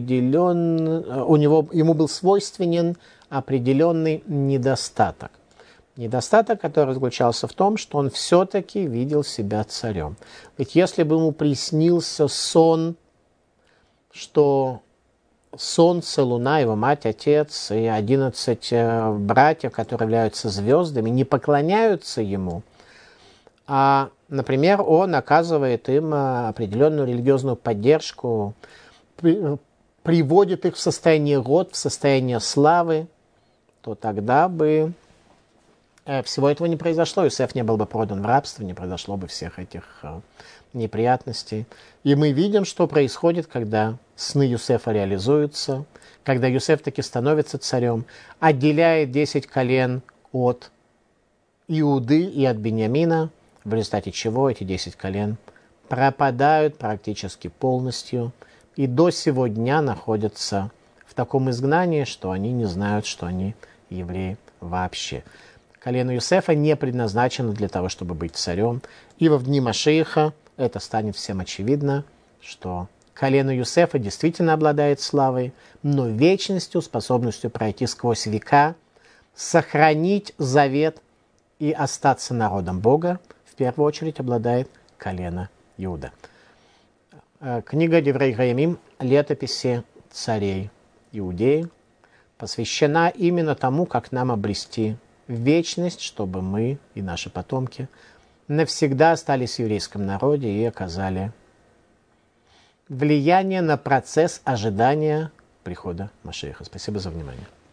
ему был свойственен определенный недостаток. Недостаток, который заключался в том, что он все-таки видел себя царем. Ведь если бы ему приснился сон, что Солнце, Луна, его мать, отец и 11 братьев, которые являются звездами, не поклоняются ему, а, например, он оказывает им определенную религиозную поддержку, приводит их в состояние год, в состояние славы, то тогда бы всего этого не произошло. Юсеф не был бы продан в рабство, не произошло бы всех этих неприятностей. И мы видим, что происходит, когда сны Юсефа реализуются, когда Юсеф таки становится царем, отделяет 10 колен от Иуды и от Беньямина, в результате чего эти 10 колен пропадают практически полностью и до сего дня находятся в таком изгнании, что они не знают, что они евреи вообще. Колено Юсефа не предназначено для того, чтобы быть царем, и в дни Машиаха это станет всем очевидно, что колено Юсефа действительно обладает славой, но вечностью, способностью пройти сквозь века, сохранить завет и остаться народом Бога, в первую очередь обладает колено Иуда. Книга Деврей Хаямим, летописи царей Иудеи, посвящена именно тому, как нам обрести вечность, чтобы мы и наши потомки навсегда остались в еврейском народе и оказали влияние на процесс ожидания прихода Машиаха. Спасибо за внимание.